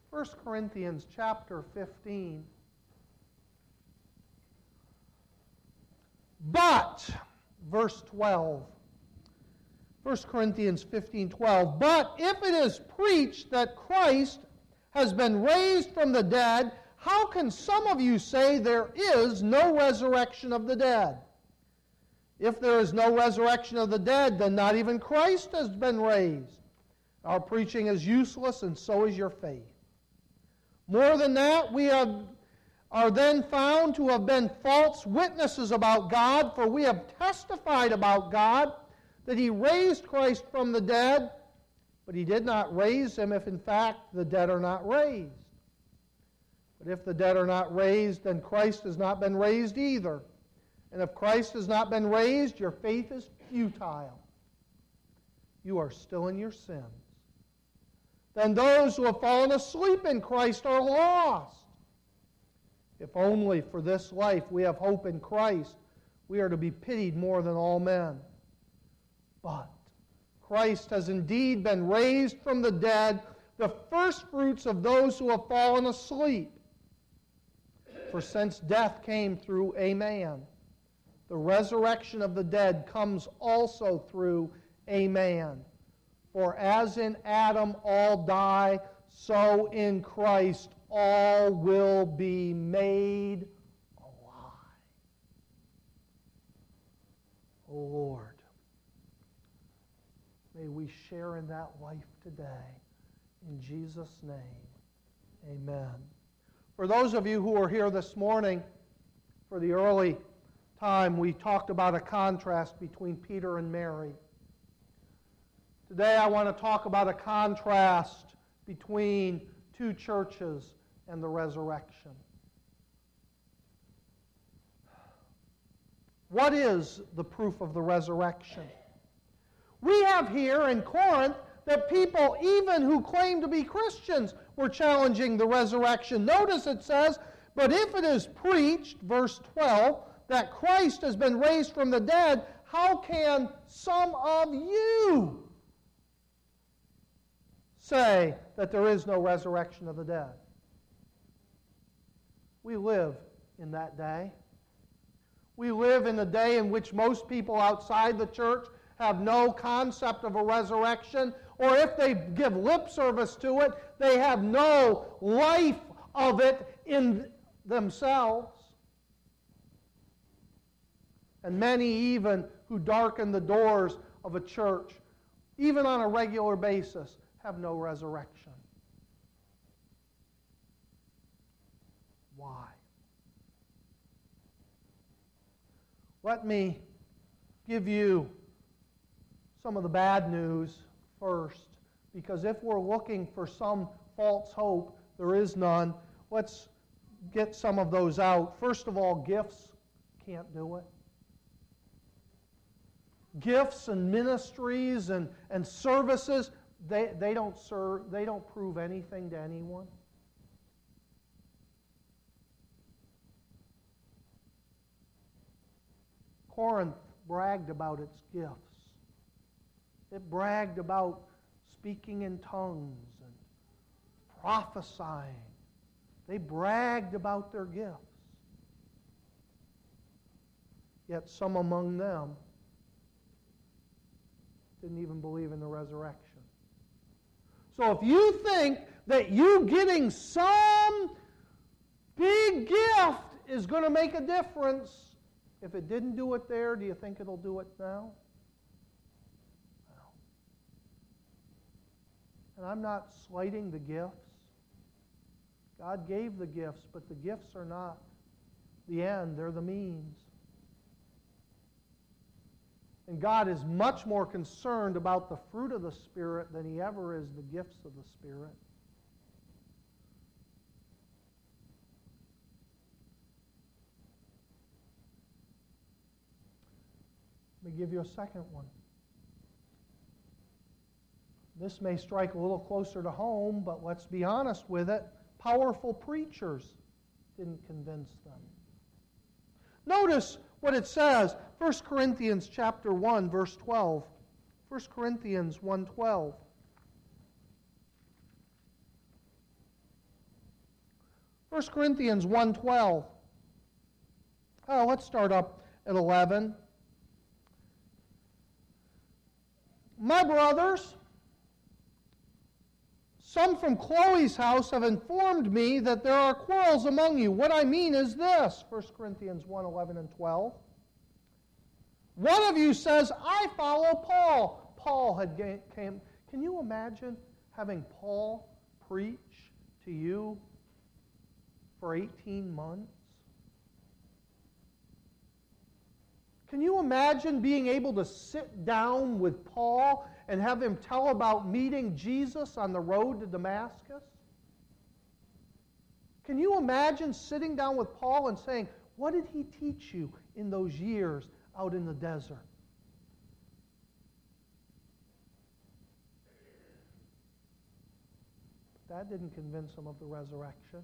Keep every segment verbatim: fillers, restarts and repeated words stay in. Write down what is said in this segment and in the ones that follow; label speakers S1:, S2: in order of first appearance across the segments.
S1: First Corinthians chapter fifteen. But, verse twelve. First Corinthians fifteen twelve. But if it is preached that Christ has been raised from the dead, how can some of you say there is no resurrection of the dead? If there is no resurrection of the dead, then not even Christ has been raised. Our preaching is useless, and so is your faith. More than that, we have, are then found to have been false witnesses about God, for we have testified about God that He raised Christ from the dead, but He did not raise Him if in fact the dead are not raised. But if the dead are not raised, then Christ has not been raised either. And if Christ has not been raised, your faith is futile. You are still in your sins. Then those who have fallen asleep in Christ are lost. If only for this life we have hope in Christ, we are to be pitied more than all men. But Christ has indeed been raised from the dead, the firstfruits of those who have fallen asleep. For since death came through a man, the resurrection of the dead comes also through a man. For as in Adam all die, so in Christ all will be made alive. O Lord, may we share in that life today. In Jesus' name, amen. For those of you who are here this morning, for the early time, we talked about a contrast between Peter and Mary. Today I want to talk about a contrast between two churches and the resurrection. What is the proof of the resurrection? We have here in Corinth that people, even who claim to be Christians, were challenging the resurrection. Notice it says, but if it is preached, verse twelve, that Christ has been raised from the dead, how can some of you say that there is no resurrection of the dead? We live in that day. We live in a day in which most people outside the church have no concept of a resurrection, or if they give lip service to it, they have no life of it in themselves. And many even who darken the doors of a church, even on a regular basis, have no resurrection. Why? Let me give you some of the bad news first, because if we're looking for some false hope, there is none. Let's get some of those out. First of all, gifts can't do it. Gifts and ministries and, and services, they, they don't serve, they don't prove anything to anyone. Corinth bragged about its gifts. It bragged about speaking in tongues and prophesying. They bragged about their gifts. Yet some among them didn't even believe in the resurrection. So if you think that you getting some big gift is going to make a difference, if it didn't do it there, do you think it'll do it now? No. And I'm not slighting the gifts. God gave the gifts, but the gifts are not the end, they're the means. And God is much more concerned about the fruit of the Spirit than He ever is the gifts of the Spirit. Let me give you a second one. This may strike a little closer to home, but let's be honest with it. Powerful preachers didn't convince them. Notice what it says, First Corinthians chapter one, verse twelve. First Corinthians one twelve. First Corinthians one twelve. Oh, let's start up at eleven. My brothers, some from Chloe's house have informed me that there are quarrels among you. What I mean is this, First Corinthians one eleven and twelve. One of you says, I follow Paul. Paul had came. Can you imagine having Paul preach to you for eighteen months? Can you imagine being able to sit down with Paul and have him tell about meeting Jesus on the road to Damascus? Can you imagine sitting down with Paul and saying, what did he teach you in those years out in the desert? But that didn't convince him of the resurrection.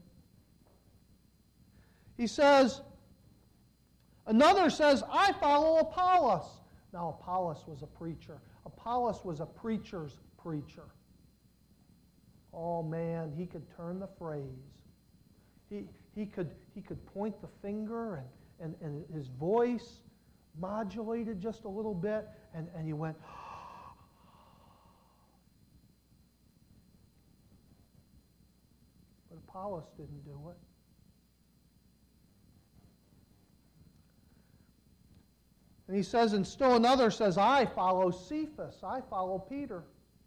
S1: He says, another says, I follow Apollos. Now, Apollos was a preacher. Apollos was a preacher's preacher. Oh, man, he could turn the phrase. He, he, could, he could point the finger, and, and, and his voice modulated just a little bit, and, and you went, but Apollos didn't do it. And he says, and still another says, I follow Cephas. I follow Peter.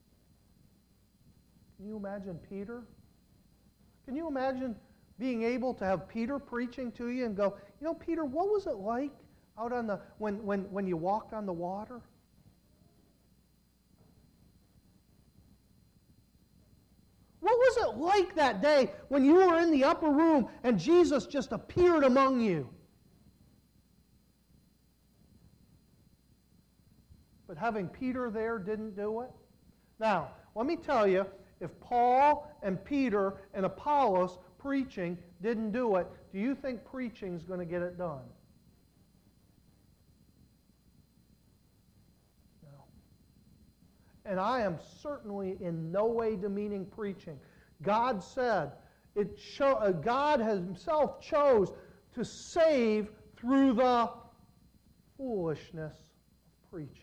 S1: Can you imagine Peter? Can you imagine being able to have Peter preaching to you and go, you know, Peter, what was it like out on the when when when you walked on the water? What was it like that day when you were in the upper room and Jesus just appeared among you? But having Peter there didn't do it. Now, let me tell you, if Paul and Peter and Apollos preaching didn't do it, do you think preaching is going to get it done? No. And I am certainly in no way demeaning preaching. God said, it show, uh, God himself chose to save through the foolishness of preaching.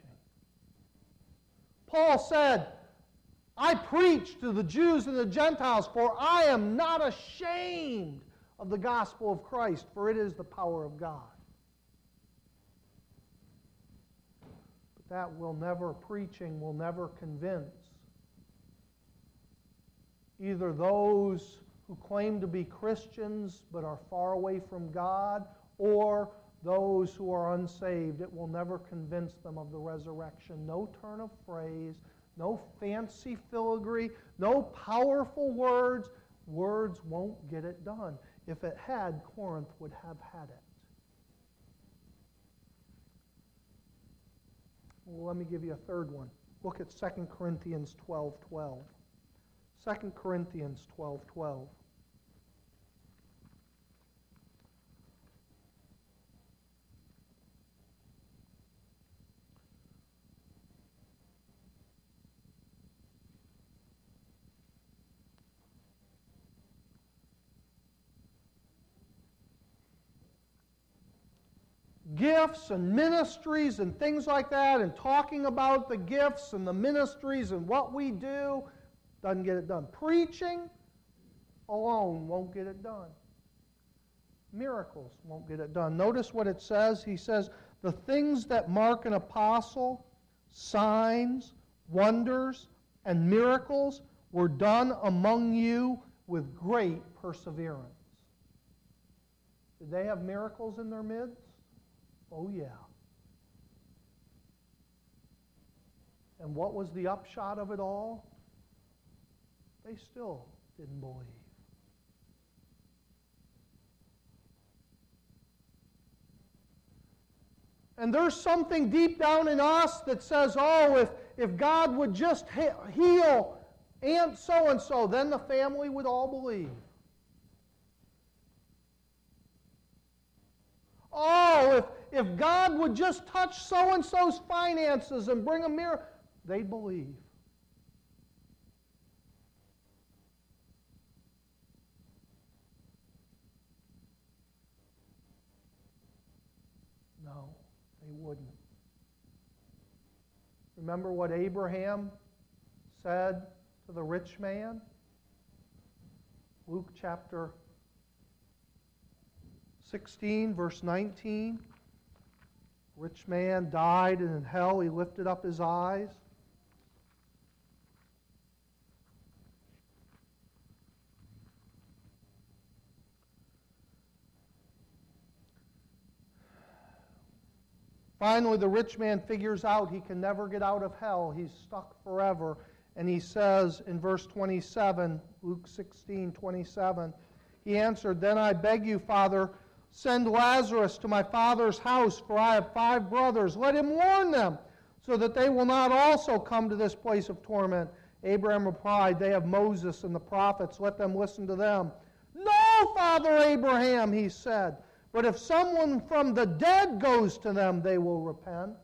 S1: Paul said, I preach to the Jews and the Gentiles, for I am not ashamed of the gospel of Christ, for it is the power of God. But that will never, preaching will never convince either those who claim to be Christians but are far away from God, or those who are unsaved. It will never convince them of the resurrection. No turn of phrase, no fancy filigree, no powerful words. Words won't get it done. If it had, Corinth would have had it. Well, let me give you a third one. Look at Second Corinthians twelve twelve. Second Corinthians twelve twelve. Gifts and ministries and things like that, and talking about the gifts and the ministries and what we do doesn't get it done. Preaching alone won't get it done. Miracles won't get it done. Notice what it says. He says, the things that mark an apostle, signs, wonders, and miracles were done among you with great perseverance. Did they have miracles in their midst? Oh, yeah. And what was the upshot of it all? They still didn't believe. And there's something deep down in us that says, oh, if, if God would just heal Aunt so-and-so, then the family would all believe. Oh, if, if God would just touch so-and-so's finances and bring a miracle, they'd believe. wouldn't it? Remember what Abraham said to the rich man? Luke chapter sixteen, verse nineteen. Rich man died, and in hell he lifted up his eyes. Finally, the rich man figures out he can never get out of hell. He's stuck forever. And he says in verse twenty-seven, Luke sixteen, twenty-seven, he answered, "Then I beg you, Father, send Lazarus to my father's house, for I have five brothers. Let him warn them, so that they will not also come to this place of torment." Abraham replied, "They have Moses and the prophets. Let them listen to them." "No, Father Abraham," he said, "but if someone from the dead goes to them, they will repent."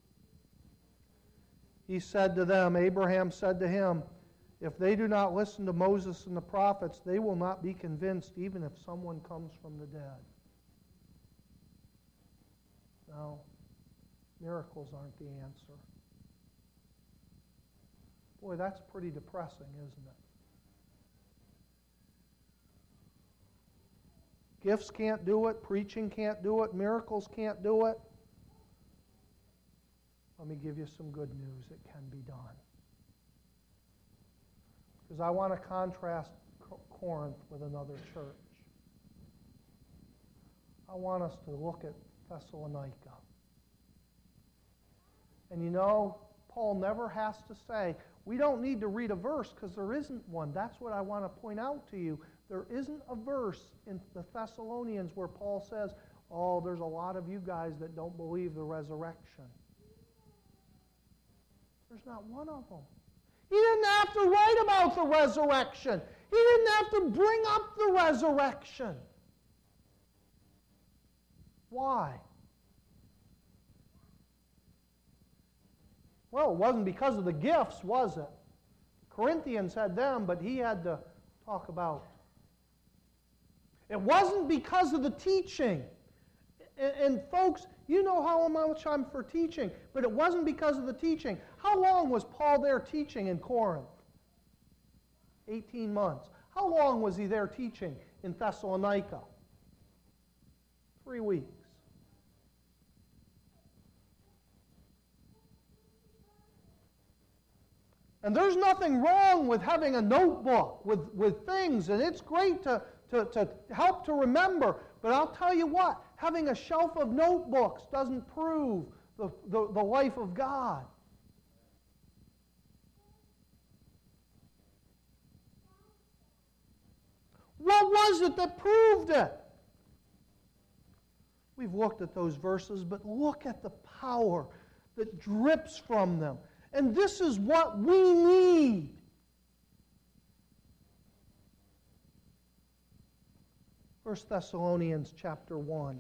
S1: He said to them, Abraham said to him, "If they do not listen to Moses and the prophets, they will not be convinced, even if someone comes from the dead." No, miracles aren't the answer. Boy, that's pretty depressing, isn't it? Gifts can't do it, preaching can't do it, miracles can't do it. Let me give you some good news. It can be done. Because I want to contrast Corinth with another church. I want us to look at Thessalonica. And you know, Paul never has to say, we don't need to read a verse because there isn't one. That's what I want to point out to you. There isn't a verse in the Thessalonians where Paul says, oh, there's a lot of you guys that don't believe the resurrection. There's not one of them. He didn't have to write about the resurrection. He didn't have to bring up the resurrection. Why? Well, it wasn't because of the gifts, was it? Corinthians had them, but he had to talk about. It wasn't because of the teaching. And, and folks, you know how much I'm for teaching, but it wasn't because of the teaching. How long was Paul there teaching in Corinth? eighteen months. How long was he there teaching in Thessalonica? Three weeks. And there's nothing wrong with having a notebook with, with things, and it's great to, to, to help to remember. But I'll tell you what, having a shelf of notebooks doesn't prove the, the, the life of God. What was it that proved it? We've looked at those verses, but look at the power that drips from them. And this is what we need. First Thessalonians chapter one,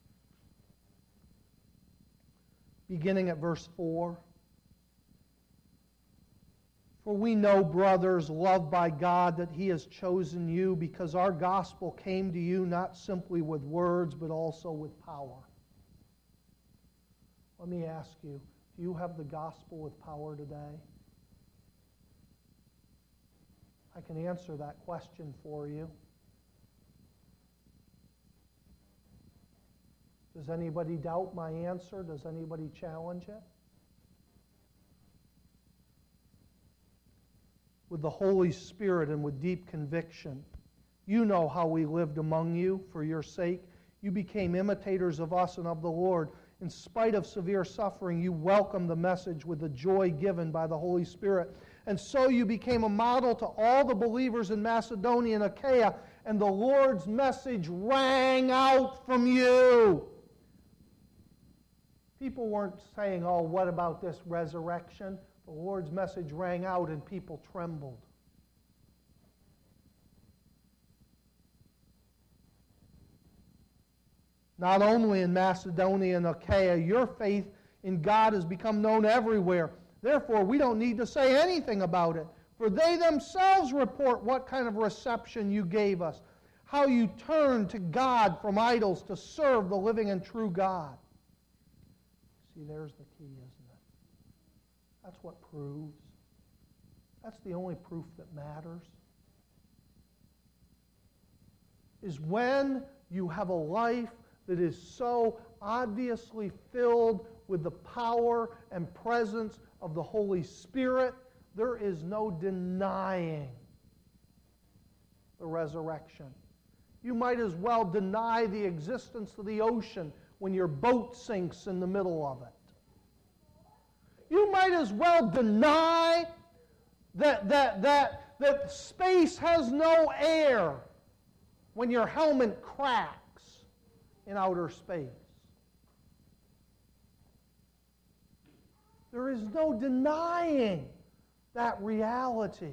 S1: beginning at verse four. For we know, brothers, loved by God, that He has chosen you, because our gospel came to you not simply with words, but also with power. Let me ask you, do you have the gospel with power today? I can answer that question for you. Does anybody doubt my answer? Does anybody challenge it? With the Holy Spirit and with deep conviction. You know how we lived among you for your sake. You became imitators of us and of the Lord. In spite of severe suffering, you welcomed the message with the joy given by the Holy Spirit. And so you became a model to all the believers in Macedonia and Achaia, and the Lord's message rang out from you. People weren't saying, oh, what about this resurrection? The Lord's message rang out and people trembled. Not only in Macedonia and Achaia, your faith in God has become known everywhere. Therefore, we don't need to say anything about it, for they themselves report what kind of reception you gave us, how you turned to God from idols to serve the living and true God. See, there's the key, isn't it? That's what proves. That's the only proof that matters. Is when you have a life that is so obviously filled with the power and presence of the Holy Spirit, there is no denying the resurrection. You might as well deny the existence of the ocean when your boat sinks in the middle of it. You might as well deny that, that, that, that space has no air when your helmet cracks in outer space. There is no denying that reality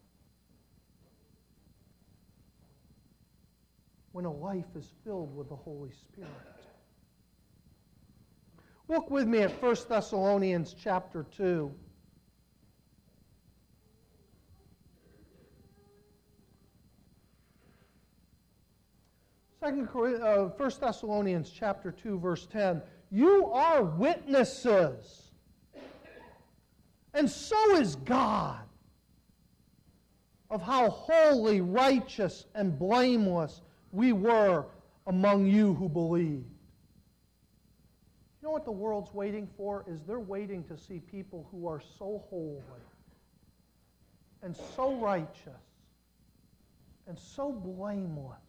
S1: when a life is filled with the Holy Spirit. Look with me at First Thessalonians chapter two. Second, uh, First Thessalonians chapter two, verse ten. You are witnesses, and so is God, of how holy, righteous, and blameless we were among you who believed. You know what the world's waiting for? Is they're waiting to see people who are so holy and so righteous and so blameless.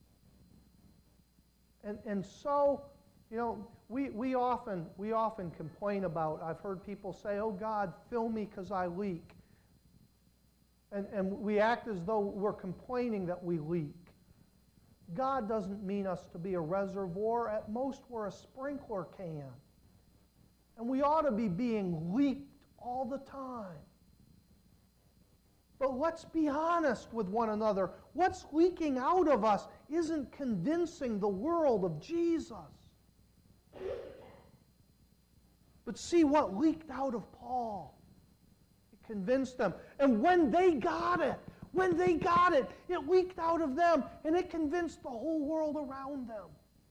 S1: And, and so, you know, we, we, often, we often complain about, I've heard people say, oh God, fill me because I leak. And, and we act as though we're complaining that we leak. God doesn't mean us to be a reservoir. At most, we're a sprinkler can. And we ought to be being leaked all the time. But let's be honest with one another. What's leaking out of us isn't convincing the world of Jesus. But see what leaked out of Paul. It convinced them. And when they got it, when they got it, it leaked out of them, and it convinced the whole world around them.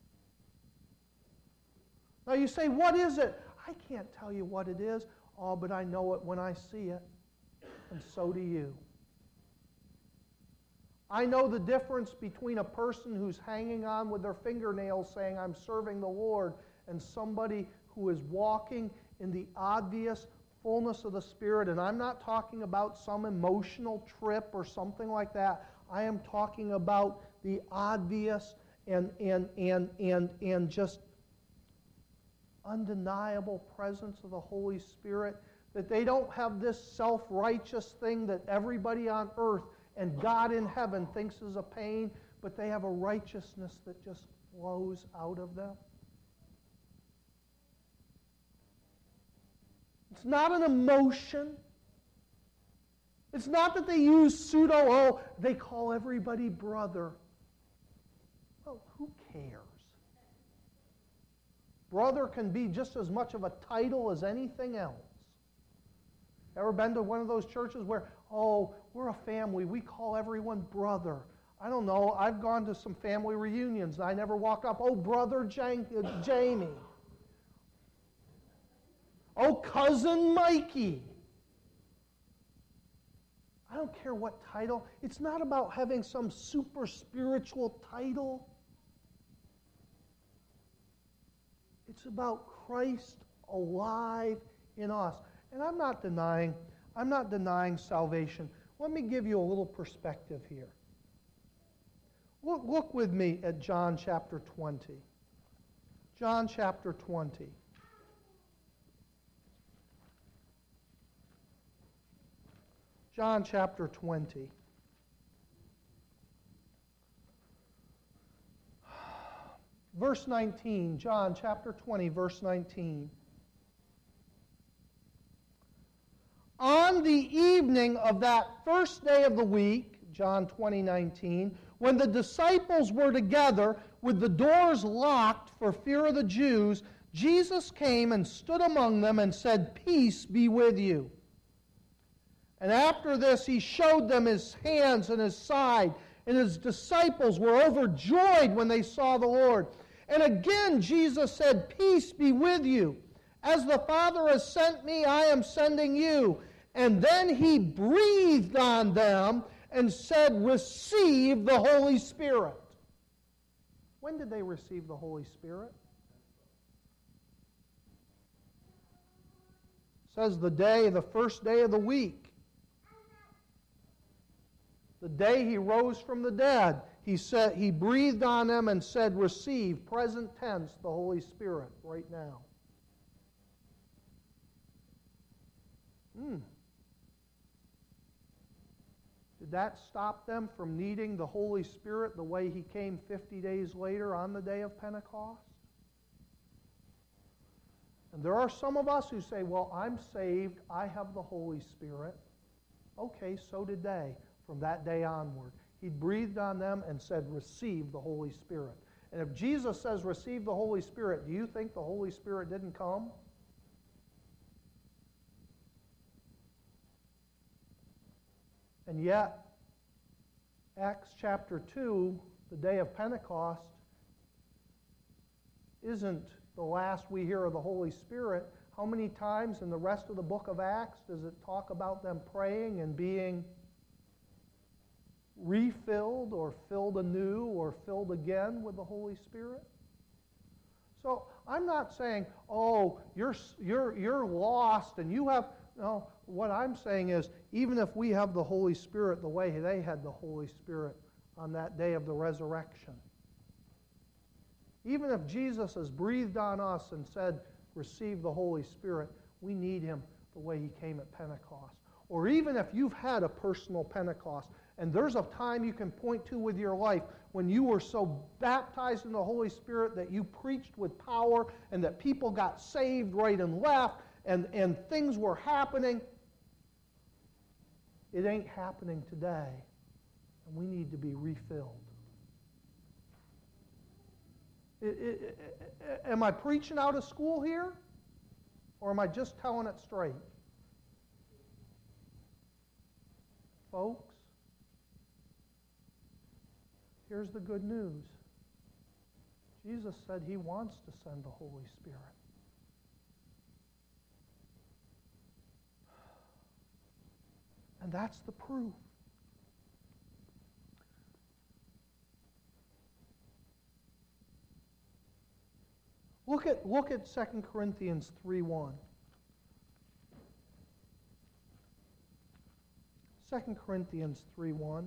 S1: Now you say, what is it? I can't tell you what it is. Oh, but I know it when I see it. And so do you. I know the difference between a person who's hanging on with their fingernails saying, I'm serving the Lord, and somebody who is walking in the obvious fullness of the Spirit. And I'm not talking about some emotional trip or something like that. I am talking about the obvious and, and, and, and, and just undeniable presence of the Holy Spirit. That they don't have this self-righteous thing that everybody on earth and God in heaven thinks is a pain, but they have a righteousness that just flows out of them. It's not an emotion. It's not that they use pseudo, oh, they call everybody brother. Well, who cares? Brother can be just as much of a title as anything else. Ever been to one of those churches where, oh, we're a family, we call everyone brother? I don't know, I've gone to some family reunions, and I never walk up, oh, brother Jan- uh, Jamie. Oh, cousin Mikey. I don't care what title. It's not about having some super spiritual title. It's about Christ alive in us. And I'm not denying, I'm not denying salvation. Let me give you a little perspective here. Look, look with me at John chapter twenty. John chapter twenty. John chapter twenty. Verse nineteen, John chapter twenty, verse nineteen. On the evening of that first day of the week, John twenty, nineteen, when the disciples were together with the doors locked for fear of the Jews, Jesus came and stood among them and said, "Peace be with you." And after this, he showed them his hands and his side, and his disciples were overjoyed when they saw the Lord. And again, Jesus said, "Peace be with you." As the Father has sent me, I am sending you. And then he breathed on them and said, receive the Holy Spirit. When did they receive the Holy Spirit? It says the day, the first day of the week. The day he rose from the dead. He said, he breathed on them and said, receive, present tense, the Holy Spirit right now. Hmm. Did that stop them from needing the Holy Spirit the way he came fifty days later on the day of Pentecost? And there are some of us who say, well, I'm saved, I have the Holy Spirit. Okay, so did they from that day onward. He breathed on them and said, receive the Holy Spirit. And if Jesus says, receive the Holy Spirit, do you think the Holy Spirit didn't come? And yet, Acts chapter two, the day of Pentecost, isn't the last we hear of the Holy Spirit. How many times in the rest of the book of Acts does it talk about them praying and being refilled or filled anew or filled again with the Holy Spirit? So I'm not saying, oh, you're, you're, you're lost and you have... No, what I'm saying is, even if we have the Holy Spirit the way they had the Holy Spirit on that day of the resurrection, even if Jesus has breathed on us and said, receive the Holy Spirit, we need him the way he came at Pentecost. Or even if you've had a personal Pentecost, and there's a time you can point to with your life when you were so baptized in the Holy Spirit that you preached with power and that people got saved right and left, and, and things were happening. It ain't happening today, and we need to be refilled. It, it, it, am I preaching out of school here? Or am I just telling it straight? Folks, here's the good news. Jesus said he wants to send the Holy Spirit. And that's the proof. Look at, look at Second Corinthians three one. Second Corinthians three one.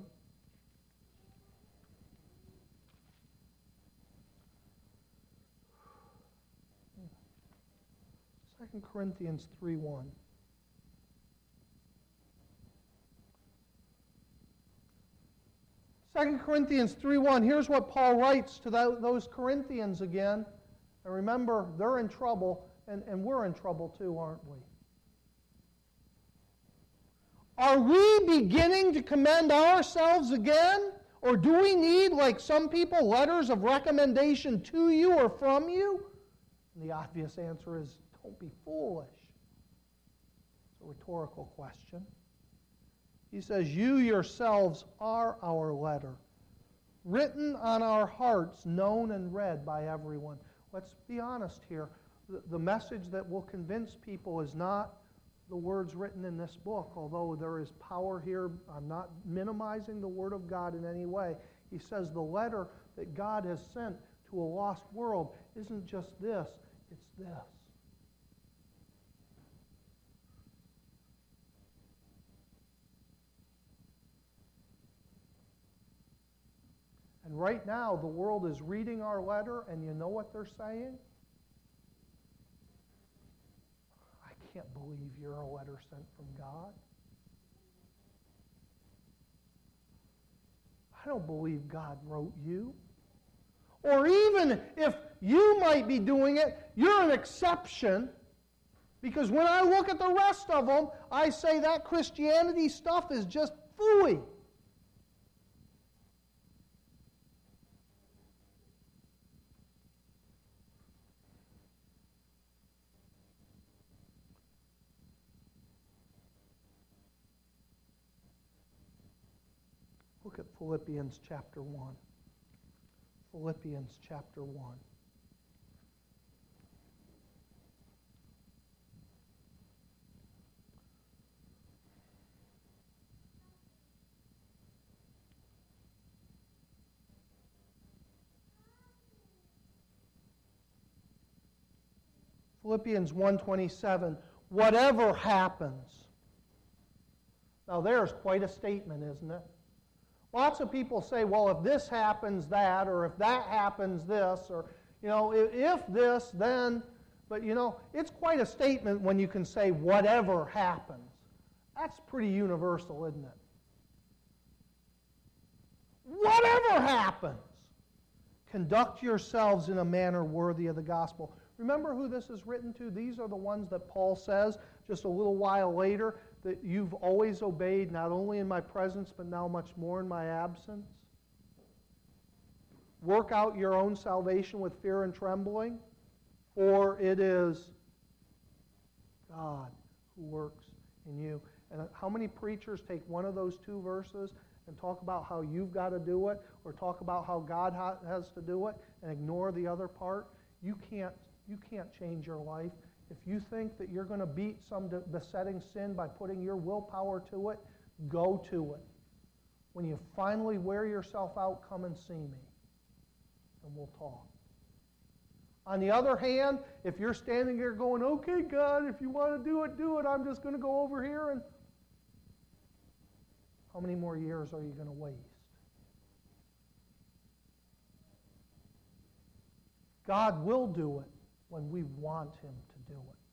S1: Second Corinthians three one. Second Corinthians three one, here's what Paul writes to those Corinthians again. And remember, they're in trouble, and, and we're in trouble too, aren't we? Are we beginning to commend ourselves again? Or do we need, like some people, letters of recommendation to you or from you? And the obvious answer is, don't be foolish. It's a rhetorical question. He says, you yourselves are our letter, written on our hearts, known and read by everyone. Let's be honest here. The, the message that will convince people is not the words written in this book, although there is power here. I'm not minimizing the Word of God in any way. He says the letter that God has sent to a lost world isn't just this, it's this. And right now, the world is reading our letter, and you know what they're saying? I can't believe you're a letter sent from God. I don't believe God wrote you. Or even if you might be doing it, you're an exception. Because when I look at the rest of them, I say that Christianity stuff is just phooey. Look at Philippians chapter one. Philippians chapter one. Philippians one twenty-seven, whatever happens. Now there's quite a statement, isn't it? Lots of people say, well, if this happens, that, or if that happens, this, or, you know, if, if this, then, but, you know, it's quite a statement when you can say whatever happens. That's pretty universal, isn't it? Whatever happens, conduct yourselves in a manner worthy of the gospel. Remember who this is written to? These are the ones that Paul says just a little while later, that you've always obeyed, not only in my presence, but now much more in my absence. Work out your own salvation with fear and trembling, for it is God who works in you. And how many preachers take one of those two verses and talk about how you've got to do it, or talk about how God ha- has to do it, and ignore the other part? You can't, you can't change your life. If you think that you're going to beat some besetting sin by putting your willpower to it, go to it. When you finally wear yourself out, come and see me, and we'll talk. On the other hand, if you're standing here going, okay, God, if you want to do it, do it. I'm just going to go over here, and how many more years are you going to waste? God will do it when we want Him to do it.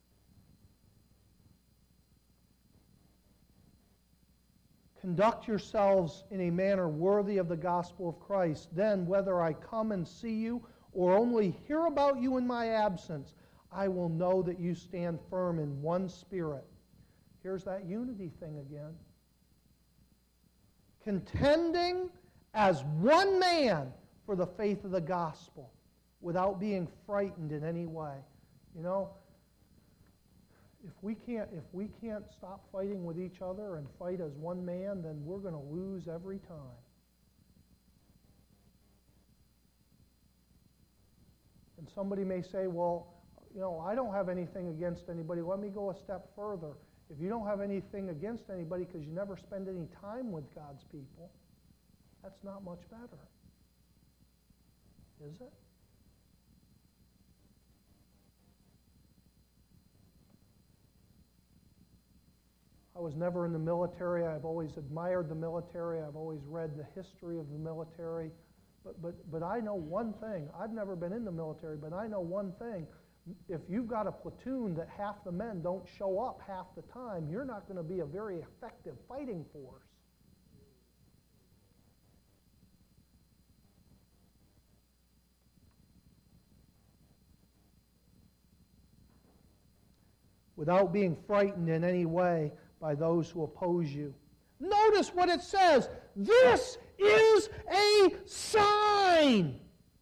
S1: Conduct yourselves in a manner worthy of the gospel of Christ. Then, whether I come and see you or only hear about you in my absence, I will know that you stand firm in one spirit. Here's that unity thing again. Contending as one man for the faith of the gospel, without being frightened in any way. You know, if we can't if we can't stop fighting with each other and fight as one man, then we're going to lose every time. And somebody may say, well, you know, I don't have anything against anybody. Let me go a step further. If you don't have anything against anybody because you never spend any time with God's people, that's not much better. Is it? I was never in the military. I've always admired the military. I've always read the history of the military. But, but, but I know one thing. I've never been in the military, but I know one thing. If you've got a platoon that half the men don't show up half the time, you're not going to be a very effective fighting force. Without being frightened in any way by those who oppose you. Notice what it says. This is a sign.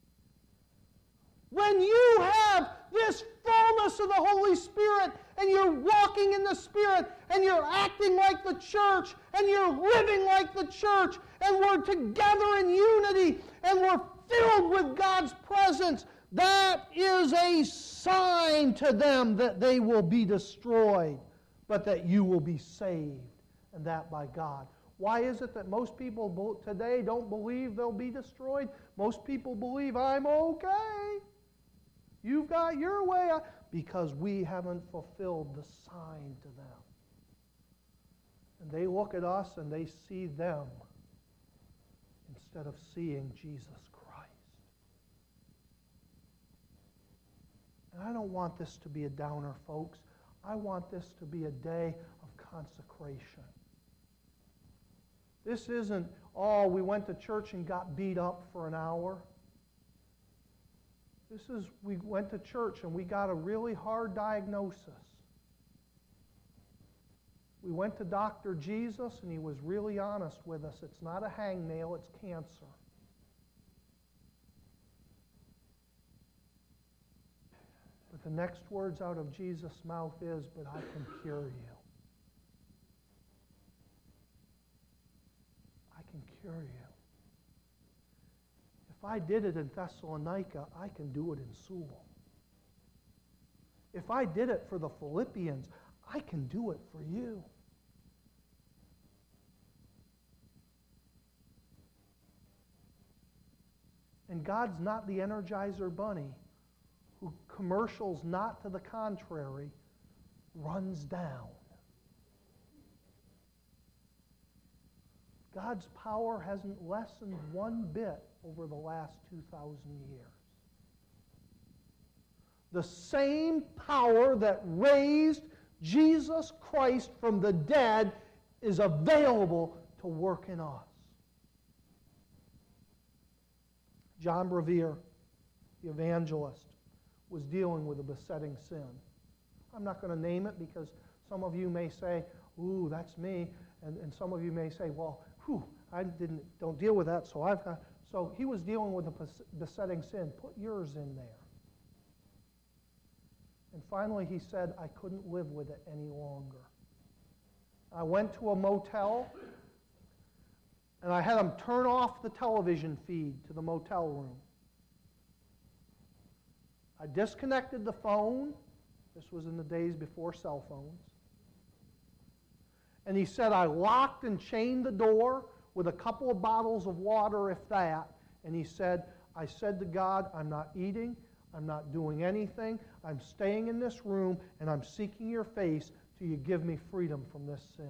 S1: When you have this fullness of the Holy Spirit and you're walking in the Spirit and you're acting like the church and you're living like the church and we're together in unity and we're filled with God's presence, that is a sign to them that they will be destroyed, but that you will be saved, and that by God. Why is it that most people today don't believe they'll be destroyed? Most people believe, I'm okay. You've got your way. Because we haven't fulfilled the sign to them. And they look at us and they see them instead of seeing Jesus Christ. And I don't want this to be a downer, folks. I want this to be a day of consecration. This isn't, oh, we went to church and got beat up for an hour. This is, we went to church and we got a really hard diagnosis. We went to Doctor Jesus and he was really honest with us. It's not a hangnail, it's cancer. But the next words out of Jesus' mouth is, but I can cure you. I can cure you. If I did it in Thessalonica, I can do it in Sewell. If I did it for the Philippians, I can do it for you. And God's not the Energizer Bunny who commercials not to the contrary runs down. God's power hasn't lessened one bit over the last two thousand years. The same power that raised Jesus Christ from the dead is available to work in us. John Bevere, the evangelist, was dealing with a besetting sin. I'm not going to name it because some of you may say, ooh, that's me. And, and some of you may say, well, whew, I didn't, don't deal with that, so I've got... So he was dealing with a besetting sin. Put yours in there. And finally he said, I couldn't live with it any longer. I went to a motel, and I had them turn off the television feed to the motel room. I disconnected the phone. This was in the days before cell phones. And he said, I locked and chained the door with a couple of bottles of water, if that. And he said, I said to God, I'm not eating, I'm not doing anything, I'm staying in this room, and I'm seeking your face till you give me freedom from this sin.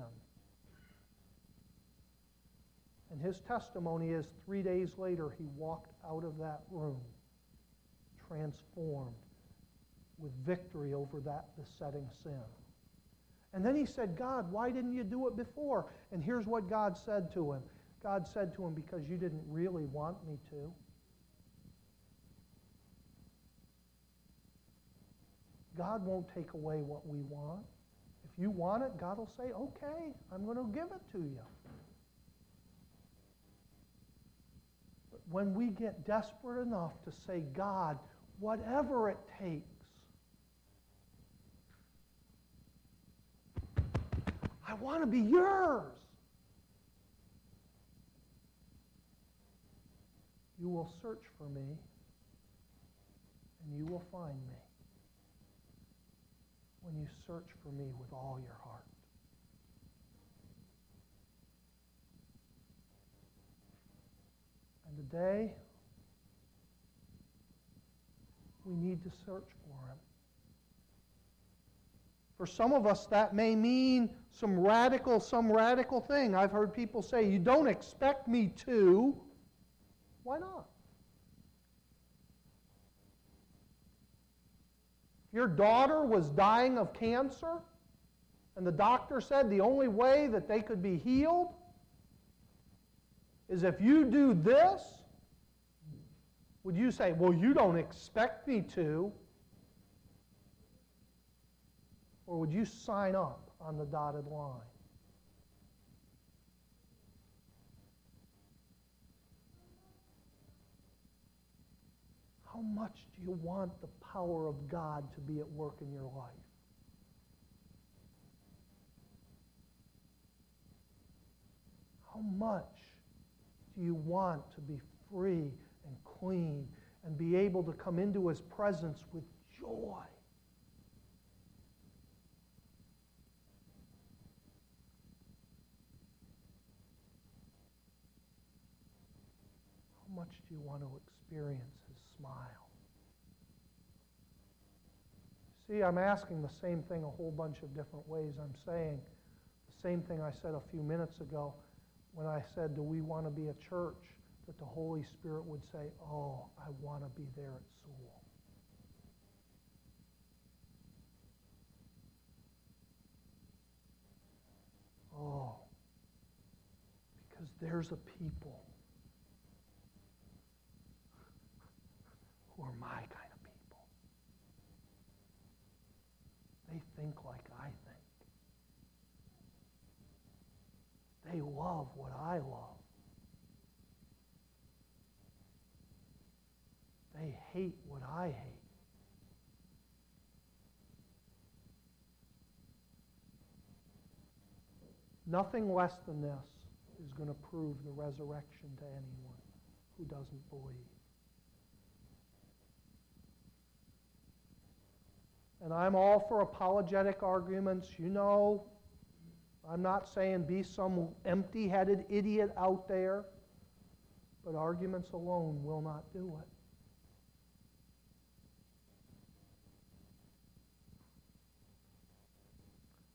S1: And his testimony is, three days later, he walked out of that room, transformed, with victory over that besetting sin. And then he said, God, why didn't you do it before? And here's what God said to him. God said to him, because you didn't really want me to. God won't take away what we want. If you want it, God will say, okay, I'm going to give it to you. But when we get desperate enough to say, God, whatever it takes, I want to be yours. You will search for me, and you will find me when you search for me with all your heart. And today, we need to search for him. For some of us, that may mean some radical, some radical thing. I've heard people say, you don't expect me to. Why not? If your daughter was dying of cancer, and the doctor said the only way that they could be healed is if you do this, would you say, well, you don't expect me to? Or would you sign up on the dotted line? How much do you want the power of God to be at work in your life? How much do you want to be free and clean and be able to come into his presence with joy? How much do you want to experience his smile? See, I'm asking the same thing a whole bunch of different ways. I'm saying the same thing I said a few minutes ago when I said, do we want to be a church that the Holy Spirit would say, oh, I want to be there at Sewell. Oh, because there's a people who are my kind of people. They think like I think. They love what I love. They hate what I hate. Nothing less than this is going to prove the resurrection to anyone who doesn't believe. And I'm all for apologetic arguments. You know, I'm not saying be some empty-headed idiot out there, but arguments alone will not do it.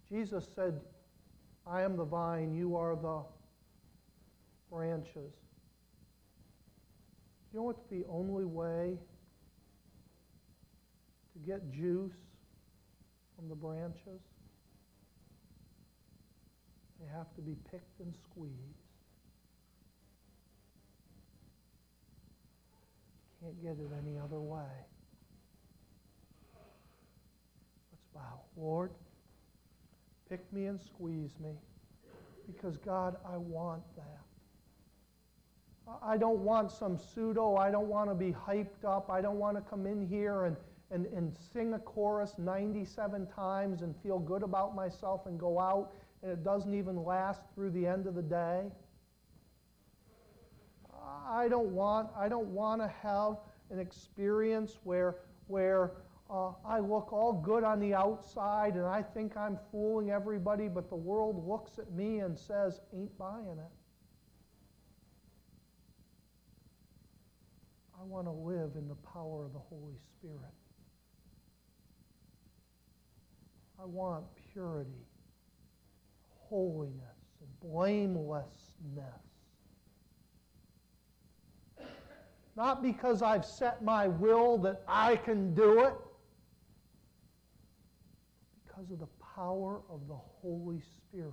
S1: Jesus said, I am the vine, you are the branches. You know what's the only way to get juice from the branches? They have to be picked and squeezed. Can't get it any other way. Let's bow. Lord, pick me and squeeze me, because God, I want that. I don't want some pseudo, I don't want to be hyped up, I don't want to come in here and, and, and sing a chorus ninety-seven times and feel good about myself and go out and it doesn't even last through the end of the day. I don't want, I don't want to have an experience where, where uh, I look all good on the outside and I think I'm fooling everybody, but the world looks at me and says, ain't buying it. I want to live in the power of the Holy Spirit. I want purity, holiness, and blamelessness. Not because I've set my will that I can do it, because of the power of the Holy Spirit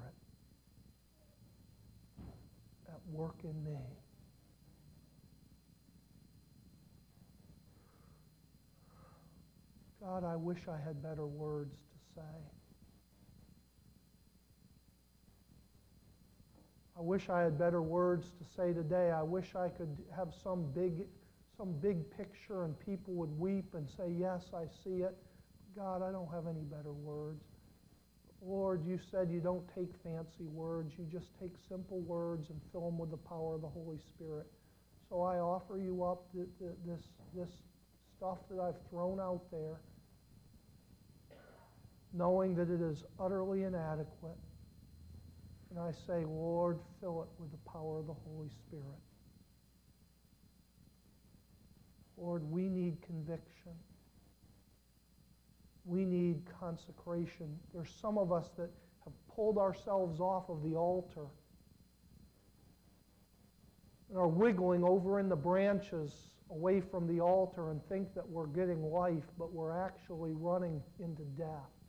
S1: at work in me. God, I wish I had better words to say. I wish I had better words to say today. I wish I could have some big, some big picture and people would weep and say, yes, I see it. God, I don't have any better words. Lord, you said you don't take fancy words. You just take simple words and fill them with the power of the Holy Spirit. So I offer you up th- th- this, this stuff that I've thrown out there, knowing that it is utterly inadequate. And I say, Lord, fill it with the power of the Holy Spirit. Lord, we need conviction. We need consecration. There's some of us that have pulled ourselves off of the altar and are wiggling over in the branches away from the altar and think that we're getting life, but we're actually running into death.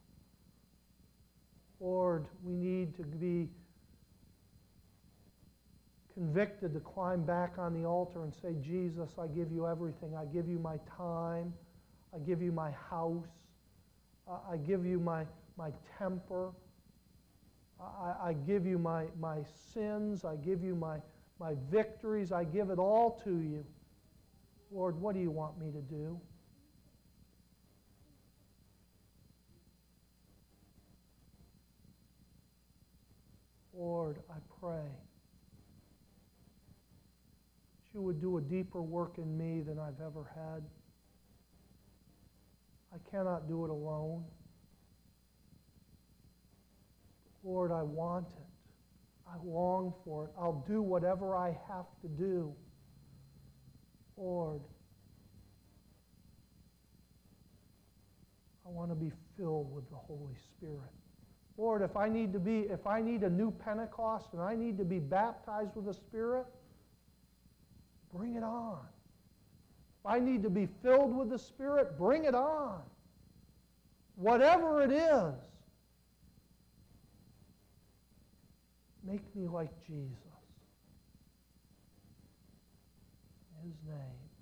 S1: Lord, we need to be convicted to climb back on the altar and say, Jesus, I give you everything. I give you my time. I give you my house. Uh, I give you my, my temper. I, I give you my, my sins. I give you my, my victories. I give it all to you. Lord, what do you want me to do? Lord, I pray that you would do a deeper work in me than I've ever had. I cannot do it alone. Lord, I want it. I long for it. I'll do whatever I have to do. Lord, I want to be filled with the Holy Spirit. Lord, if I need to be, if I need a new Pentecost and I need to be baptized with the Spirit, bring it on. If I need to be filled with the Spirit, bring it on. Whatever it is, make me like Jesus. In His name.